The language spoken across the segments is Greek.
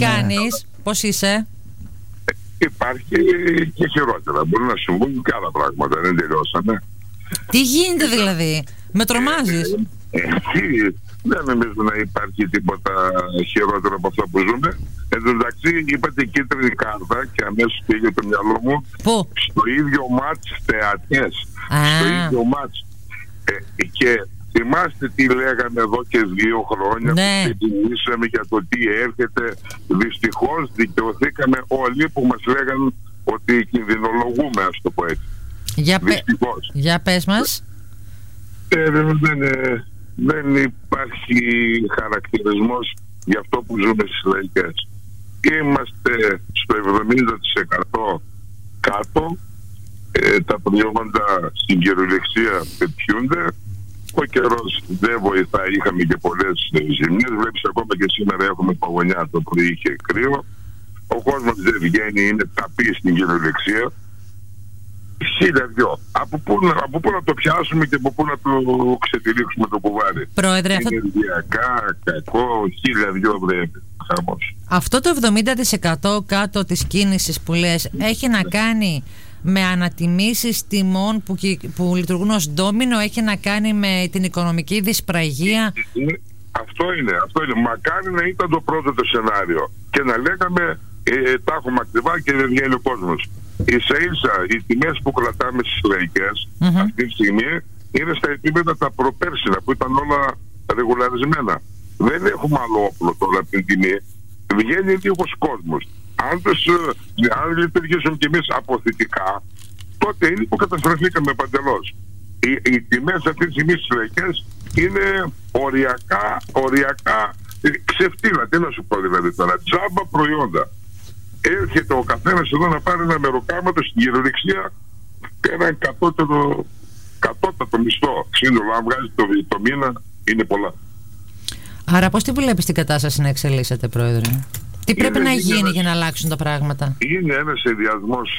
κάνεις, πώς είσαι? Υπάρχει και χειρότερα. Μπορεί να συμβούν και άλλα πράγματα. Δεν τελειώσαμε. Τι γίνεται δηλαδή? Με τρομάζεις. Δεν νομίζω να υπάρχει τίποτα χειρότερο από αυτό που ζούμε. Εν τω μεταξύ, είπατε κίτρινη κάρτα και αμέσως πήγε το μυαλό μου. Πού? Στο ίδιο μάτς θεατές. Στο ίδιο μάτς. Και θυμάστε τι λέγαμε εδώ και 2 χρόνια, ναι, που συζητήσαμε για το τι έρχεται. Δυστυχώς δικαιωθήκαμε όλοι που μας λέγανε ότι κινδυνολογούμε, ας το πω έτσι. Για πες μας. Δεν υπάρχει χαρακτηρισμός για αυτό που ζούμε στις λαϊκές. Είμαστε στο 70% κάτω. Τα προϊόντα στην κυριολεξία πετιούνται. Ο καιρός δεν βοηθάει, είχαμε και πολλές ζημιές. Βλέπεις ακόμα και σήμερα έχουμε παγωνιά, το πρωί είχε κρύο. Ο κόσμος δεν βγαίνει, είναι ταπή στην κυριολεξία. Από πού να το πιάσουμε και από πού να το ξετυλίξουμε το κουβάρι? Πρόεδρε, ενεργειακά, κακό, 1000 βρέπει. Αυτό το 70% κάτω της κίνησης που λες έχει να κάνει με ανατιμήσεις τιμών που λειτουργούν ως ντόμινο, έχει να κάνει με την οικονομική δυσπραγία? Αυτό είναι. Μακάρι να ήταν το πρώτο το σενάριο και να λέγαμε τα έχουμε ακριβά και δεν βγαίνει ο κόσμος. Ίσα-ίσα οι τιμές που κρατάμε στις λαϊκές αυτή τη στιγμή είναι στα επίπεδα τα προπέρσινα που ήταν όλα ρεγουλαρισμένα. Δεν έχουμε άλλο όπλο τώρα από την τιμή. Βγαίνει λίγος κόσμος. Αν λειτουργήσουμε κι εμείς αποθητικά, τότε είναι που καταστραφήκαμε παντελώς. Οι τιμές αυτή τη στιγμή στις λαϊκές είναι οριακά ξεφτύλα. Τι να σου πω δηλαδή τώρα, τζάμπα προϊόντα. Έρχεται ο καθένας εδώ να πάρει ένα μεροκάματο στην κυριολεξία και ένα κατώτατο μισθό. Σύνολο, αν βγάζει το μήνα, είναι πολλά. Άρα πώς τη βλέπεις την κατάσταση να εξελίσσεται, Πρόεδρε? Τι πρέπει να γίνει για να αλλάξουν τα πράγματα? Είναι ένας συνδυασμός,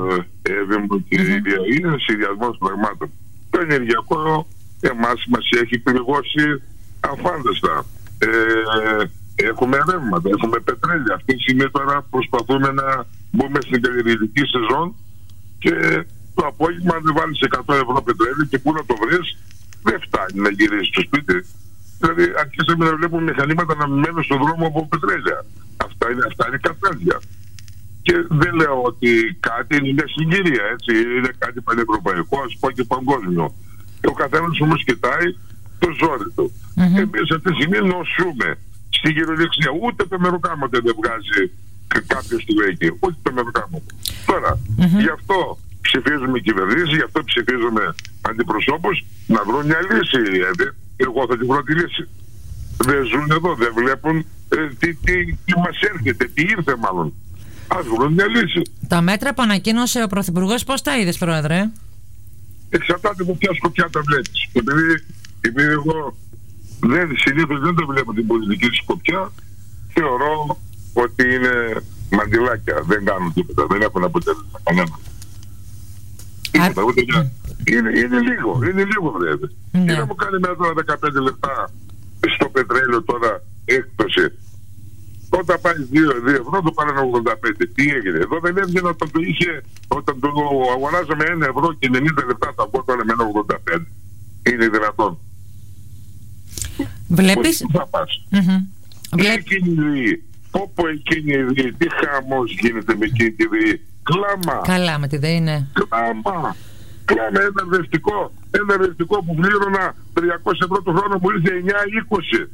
είναι ένας συνδυασμός πραγμάτων. Το ενεργειακό εμάς μας έχει πληγώσει αφάνταστα. Έχουμε ρεύματα, έχουμε πετρέλαια. Αυτή τη στιγμή τώρα προσπαθούμε να μπούμε στην καλλιεργητική σεζόν και το απόγευμα αν δεν βάλεις 100 ευρώ πετρέλαιο και πού να το βρεις, δεν φτάνει να γυρίσεις στο σπίτι. Δηλαδή αρχίσαμε να βλέπουμε μηχανήματα να μένουν στον δρόμο από πετρέλαια. Αυτά είναι κατάδια. Και δεν λέω ότι κάτι είναι μια συγκυρία, έτσι, είναι κάτι πανευρωπαϊκό, ας πω και παγκόσμιο. Και ο καθένας όμως κοιτάει το ζόρι του. Εμείς αυτή τη στιγμή νοσούμε. Στην κυριολεξία ούτε το μεροκάματο δεν βγάζει κάποιος του εκεί, ούτε το μεροκάματο. Τώρα, γι' αυτό ψηφίζουμε κυβερνήσεις, γι' αυτό ψηφίζουμε αντιπροσώπους να βρουν μια λύση. Εγώ θα την βρω τη λύση. Δεν ζουν εδώ, δεν βλέπουν τι μας έρχεται, τι ήρθε μάλλον. Ας βρουν μια λύση. Τα μέτρα που ανακοίνωσε ο Πρωθυπουργός, πώς τα είδες, Πρόεδρε? Εξαρτάται από ποια σκοπιά τα βλέπεις. Επειδή εγώ συνήθως δεν το βλέπω την πολιτική σκοπιά, θεωρώ ότι είναι μαντιλάκια, δεν κάνουν τίποτα, δεν έχουν αποτέλεσμα κανένα. Τίποτα, ούτε για... Είναι λίγο βέβαια. Και να μου κάνει μέσα τώρα 15 λεπτά στο πετρέλαιο τώρα έκπτωση. Όταν πάει 2 ευρώ το πάρανε 85. Τι έγινε? Εδώ δεν έβγαινε όταν το αγοράζαμε 1 ευρώ και 90 λεπτά θα πω τώρα με 85. Είναι δυνατόν? Βλέπεις? Πού θα πας? Εκείνη η ΔΕΗ. Πόπο εκείνη η ΔΕΗ. Τι χαμός γίνεται με εκείνη τη ΔΕΗ. Κλάμα. Καλά με τη ΔΕΗ, ναι. Κλάμα. Ένα ρευτικό που πλήρωνα 300 ευρώ το χρόνο μου ήρθε 9-20.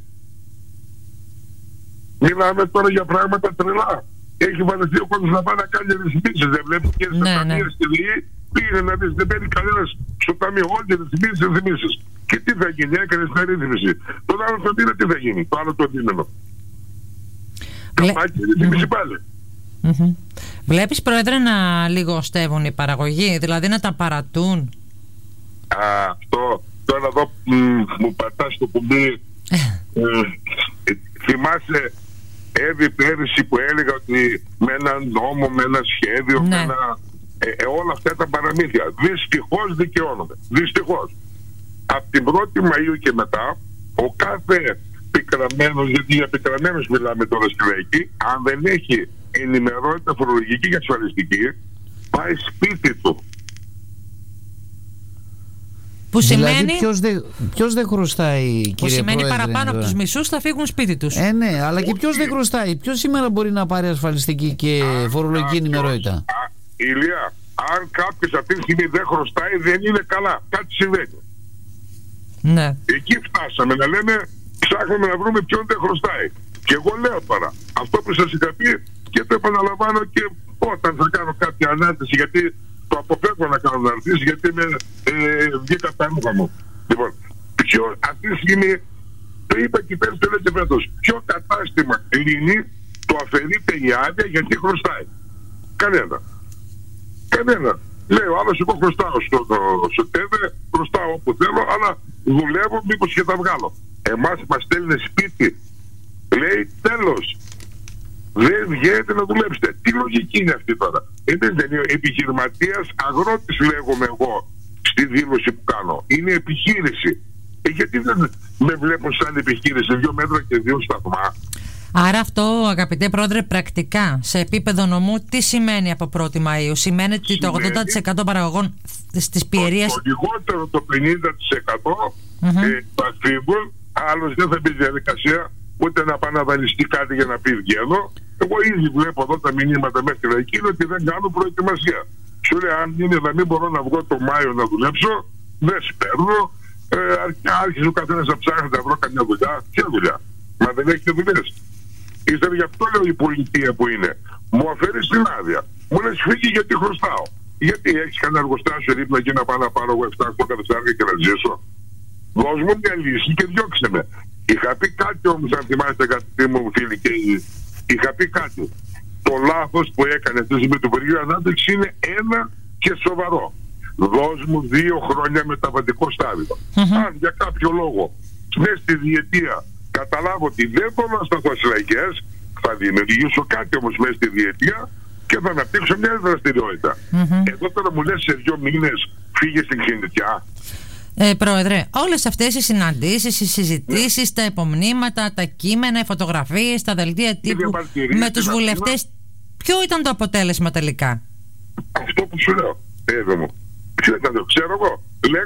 Μιλάμε τώρα για πράγματα τρελά. Έχει βαρεθεί ο κόσμος να πάει να κάνει ρυθμίσεις. Δεν βλέπει και στα ταμεία στη ΔΕΗ. Πήγαινε να δεις, δεν παίρνει κανένας στο ταμείο. Όλοι ρυθμίσεις. Και τι θα γίνει? Έκανες την ρύθμιση. Τον άλλο το μήνα τι θα γίνει? Το άλλο το δίμηνο. Καμάκι ρυθμίση πάλι. Βλέπεις, Πρόεδρε, να λιγοστεύουν οι παραγωγοί, δηλαδή να τα παρατούν? Αυτό τώρα εδώ μου πατάς το κουμπί. Θυμάσαι πέρυσι που έλεγα ότι με έναν νόμο, με ένα σχέδιο, με ένα, όλα αυτά τα παραμύθια δυστυχώς δικαιώνονται. Δυστυχώς από την 1η Μαΐου και μετά ο κάθε πικραμένος, γιατί για πικραμένος μιλάμε τώρα στη λαϊκή, αν δεν έχει ενημερότητα φορολογική και ασφαλιστική, πάει σπίτι του. Που σημαίνει, δηλαδή ποιος δεν χρωστάει, κύριε που σημαίνει Πρόεδρε, παραπάνω από τους μισούς θα φύγουν σπίτι τους. Ναι, αλλά και ποιος δεν χρωστάει. Ποιος σήμερα μπορεί να πάρει ασφαλιστική και φορολογική ενημερότητα? Ηλία, αν κάποιος αυτή τη στιγμή δεν χρωστάει, δεν είναι καλά. Κάτι συμβαίνει. Ναι. Εκεί φτάσαμε να λέμε, ψάχνουμε να βρούμε ποιον δεν χρωστάει. Και εγώ λέω τώρα, αυτό που σας είχα πει και το επαναλαμβάνω και όταν θα κάνω κάποια ανάρτηση, γιατί το αποφεύγω να κάνω αναρτήσεις, γιατί βγήκα τα έργα μου. Λοιπόν, αυτή τη στιγμή το είπα και πέρυσι το λέω και φέτος, ποιο κατάστημα κλείνει, το αφαιρείται η άδεια γιατί χρωστάει? Κανένα. Λέει ο άλλος, εγώ χρωστάω στο ΤΕΒΕ, χρωστάω όπου θέλω, αλλά δουλεύω, μήπως και τα βγάλω. Εμάς μας στέλνει σπίτι. Λέει τέλος. Δεν βγαίνετε να δουλέψετε. Τι λογική είναι αυτή τώρα? Εμείς δεν είναι επιχειρηματίας, αγρότης λέγομαι εγώ στη δήλωση που κάνω. Είναι επιχείρηση. Γιατί δεν με βλέπουν σαν επιχείρηση 2 μέτρα και 2 σταθμά? Άρα αυτό, αγαπητέ Πρόεδρε, πρακτικά σε επίπεδο νομού τι σημαίνει από 1η Μαΐου? Σημαίνει ότι το 80% παραγωγών στις πιερίες... Το λιγότερο το 50% θα φύγουν, άλλος δεν θα μπει διαδικασία ούτε να πάει να δανειστεί κάτι για να πει βγαίνω. Εγώ ήδη βλέπω εδώ τα μηνύματα μέσα στη λαϊκή ότι δεν κάνω προετοιμασία. Σου λέει, αν είναι να μην μπορώ να βγω το Μάιο να δουλέψω, δεν σπέρνω. Άρχισε ο καθένας να ψάχνει να βρω καμιά δουλειά. Ποια δουλειά? Μα δεν έχετε δουλειές. Ύστερα γι' αυτό λέω η πολιτεία που είναι. Μου αφαιρεί την άδεια. Μου λες φύγει γιατί χρωστάω. Γιατί έχεις κανένα εργοστάσιο δίπλα εκεί να πάω να πάρω 7-8 καταστάρια και να ζήσω? Δώσ' μου μια λύση και διώξε με. Είχα πει κάτι όμως, αν θυμάστε κάτι μου φίλοι, και είχα πει κάτι. Το λάθος που έκανε αυτή τη στιγμή του Υπουργείου Ανάπτυξης είναι ένα και σοβαρό. Δώσ' μου 2 χρόνια μεταβατικό στάδιο. Αν για κάποιο λόγο μέσα στη διετία καταλάβω ότι δεν μπορώ να σταθώ στις λαϊκές, θα δημιουργήσω κάτι όμως μέσα στη διετία και θα αναπτύξω μια δραστηριότητα. Εδώ τώρα μου λες σε 2 μήνες φύγε στην ξενιτιά. Πρόεδρε, όλες αυτές οι συναντήσεις, οι συζητήσεις, τα υπομνήματα, τα κείμενα, οι φωτογραφίες, τα δελτία τύπου με τους βουλευτές, ποιο ήταν το αποτέλεσμα τελικά? Αυτό που σου λέω, μου. Ποιο ήταν το ξέρω εγώ?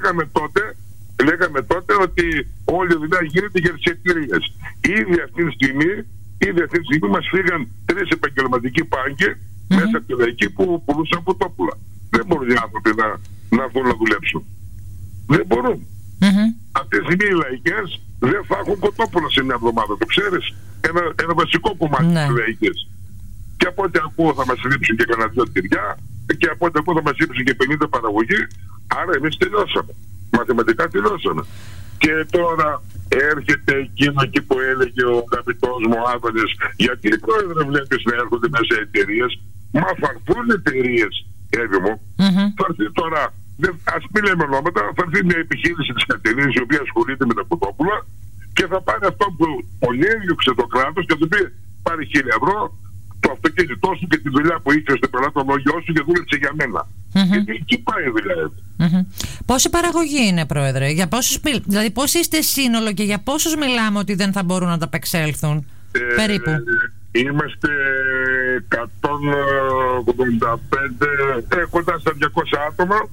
Λέγαμε τότε ότι όλη η δουλειά γίνεται για τις εταιρείες. Ήδη αυτή τη στιγμή μας φύγαν 3 επαγγελματικοί πάγκοι μέσα από τη λαϊκή που πουλούσαν ποτόπουλα. Δεν μπορούν οι άνθρωποι να βγουν να δουλέψουν. Δεν μπορούν. Αυτή τη στιγμή οι λαϊκές δεν θα έχουν κοτόπουλα σε μια εβδομάδα. Το ξέρεις? Ένα βασικό κομμάτι της λαϊκές. Και από ό,τι ακούω θα μας λείψουν και κανένα 2 τυριά, και από ό,τι ακούω θα μας λείψουν και 50 παραγωγή. Άρα εμείς τελειώσαμε. Μαθηματικά τελειώσαμε. Και τώρα έρχεται εκείνο εκεί που έλεγε ο αγαπητός μου Άδωνης, γιατί Πρόεδρε βλέπεις να έρχονται μέσα εταιρείες? Μα θα έρθουν εταιρείες, Εύη μου. Θα έρθει τώρα, ας μην λέμε ονόματα, θα έρθει μια επιχείρηση της Κατερίνης η οποία ασχολείται με τα κοτόπουλα και θα πάρει αυτό που πολύ έδιωξε το κράτος και θα του πει πάρει 1.000 ευρώ το αυτοκίνητό σου και τη δουλειά που είχε στο πελατολογιό σου και δούλεψε για μένα. Γιατί εκεί πάει η δουλειά. Πόση παραγωγή είναι, Πρόεδρε? Για πόσους, δηλαδή πώς είστε σύνολο και για πόσους μιλάμε ότι δεν θα μπορούν να ανταπεξέλθουν περίπου? Είμαστε 185, κοντά στα 200 άτομα.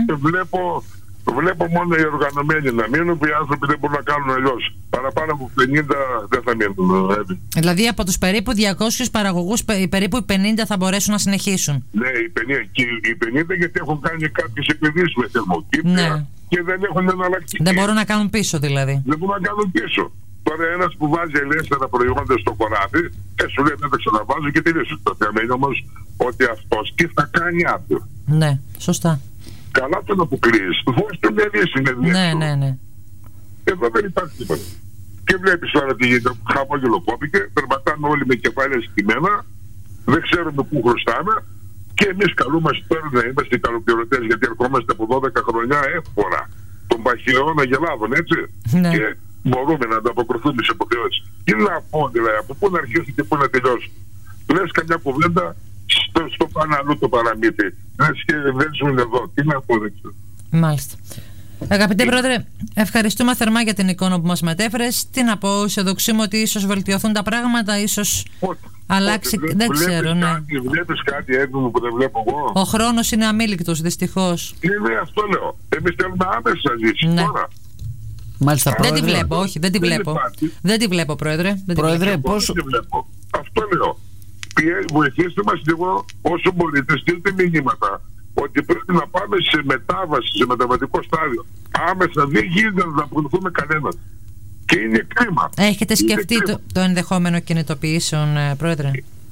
Βλέπω μόνο οι οργανωμένοι να μείνουν, που οι άνθρωποι δεν μπορούν να κάνουν αλλιώς. Παραπάνω από 50 δεν θα μείνουν. Δηλαδή από τους περίπου 200 παραγωγούς, περίπου οι 50 θα μπορέσουν να συνεχίσουν. Ναι, οι 50 γιατί έχουν κάνει κάποιες επενδύσεις με θερμοκήπια και δεν έχουν εναλλακτική. Δεν μπορούν να κάνουν πίσω δηλαδή. Δεν μπορούν να κάνουν πίσω. Τώρα ένας που βάζει ελεύθερα προϊόντα στο χωράφι, σου λέει να τα ξαναβάζω και τελείωσε. Το θέμα είναι όμως ότι αυτός τι θα κάνει αύριο. Ναι, σωστά. Καλά τον αποκλείεις. Δώσε του μια λύση. Ναι. Εδώ δεν υπάρχει τίποτα. Και βλέπεις τώρα τι γίνεται. Χαμόγελο κόπηκε. Περπατάμε όλοι με κεφάλαια σκημμένα. Δεν ξέρουμε πού χρωστάμε. Και εμείς καλούμαστε τώρα να είμαστε καλοπληρωτές, γιατί ερχόμαστε από 12 χρονιά εύφορα των παχαιών αγελάδων, έτσι. Ναι. Και μπορούμε να ανταποκριθούμε σε υποχρεώσεις. Τι να πω δηλαδή, από πού να αρχίσει και πού να τελειώσει? Λες καμιά κουβέντα στο πάνω αλλού το παραμύθι. Λες και δεν ζουν εδώ. Τι να πω, δεν ξέρω. Μάλιστα. Αγαπητέ Πρόεδρε, ευχαριστούμε θερμά για την εικόνα που μας μετέφερες. Τι να πω, αισιοδοξούμε ότι ίσως βελτιωθούν τα πράγματα, ίσως αλλάξει. Δεν ξέρω, ναι. Βλέπεις κάτι έτοιμο που δεν βλέπω εγώ? Ο χρόνος είναι αμήλικτος, δυστυχώς. Είναι αυτό λέω. Εμείς θέλουμε άμεσα λύση. Ναι. Τώρα. Μάλιστα, Δεν Πρόεδρε. τη βλέπω, όχι, δεν τη βλέπω. Δεν τη βλέπω, Πρόεδρε. Δεν τη Πρόεδρε, βλέπω. πόσο... Δεν βλέπω. Αυτό λέω. Βοηθήστε μας λίγο όσο μπορείτε, στείλτε μηνύματα ότι πρέπει να πάμε σε μετάβαση, σε μεταβατικό στάδιο. Άμεσα δεν γίνεται να αποκριθούμε κανέναν. Και είναι κρίμα. Έχετε σκεφτεί το ενδεχόμενο κινητοποιήσεων, Πρόεδρε?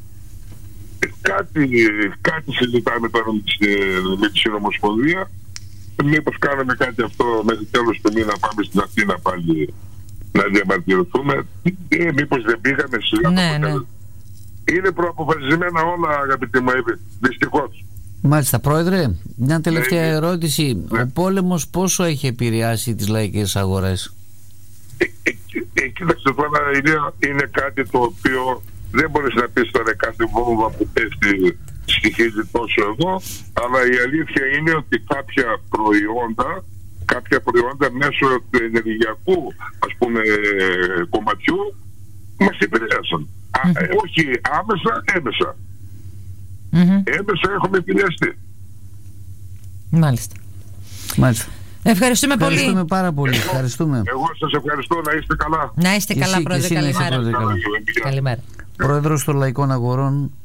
Κάτι συζητάμε τώρα με τη Συνομοσπονδία. Μήπως κάνουμε κάτι αυτό μέχρι τέλος του μήνα, πάμε στην Αθήνα πάλι να διαμαρτυρηθούμε. Μήπως δεν πήγαμε σιγά? Ναι. Είναι προαποφασισμένα όλα, αγαπητοί μου, δυστυχώς. Μάλιστα, Πρόεδρε, μια τελευταία Ναι. ερώτηση. Ναι. Ο πόλεμος πόσο έχει επηρεάσει τις λαϊκές αγορές? Κοίταξε τώρα, είναι κάτι το οποίο δεν μπορείς να πεις τώρα κάθε βόμβα που πέφτει στοιχίζει τόσο εδώ, αλλά η αλήθεια είναι ότι κάποια προϊόντα μέσω του ενεργειακού, ας πούμε, κομματιού μας επηρέασαν. Όχι άμεσα, έμεσα. Έμεσα έχουμε επηρεαστεί. Μάλιστα. Ευχαριστούμε πολύ. Ευχαριστούμε πάρα πολύ. Ευχαριστούμε. Εγώ σας ευχαριστώ, να είστε καλά. Να είστε καλά, Εσύ, Πρόεδρε. και εσύ να είσαι, Καλημέρα. Πρόεδρε, καλά. Καλημέρα. Πρόεδρος των Λαϊκών Αγορών,